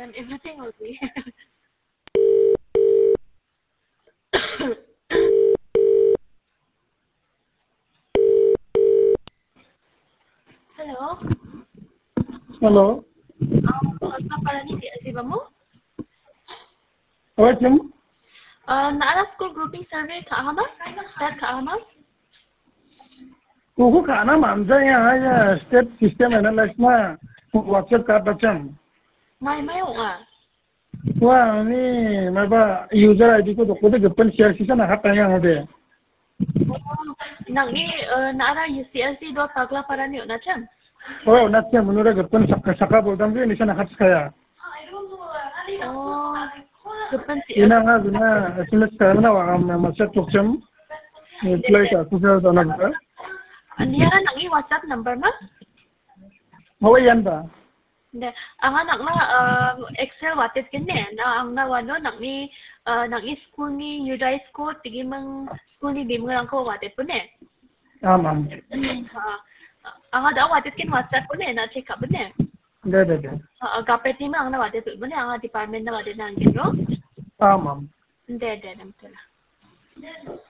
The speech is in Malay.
everything will be. Hello. Hello. Apa pala ni si Bamu? What name? Naala school grouping survey Kak Ahmad? Start Kak Ahmad? Uhu kana mamza ya step system analyze na WhatsApp ka bacham. May Wah ni maba user ID ko dokko de gapan share sisa na hata yang ode. Nang ni naara UCLC do pagla para ni na cham. Oh natya munura gapan saka boldam je nisana hat kaya. Oh. Depan si Ina nga guna SMS kaya na wa masa tukcham. Reply ka kusa dana ba. Niara nang i WhatsApp number ma? Hawa yan ba? De, ang anak na Excel watit kene na ang nawano nang ni school ni Udai school tigi mang school ni dim lang ko watit po ne. Amam. Ang ada watit kin WhatsApp po ne na check up ne. De. Kapit ni mang na watit po ne ang department na watit nang gino. Amam. De nam tula.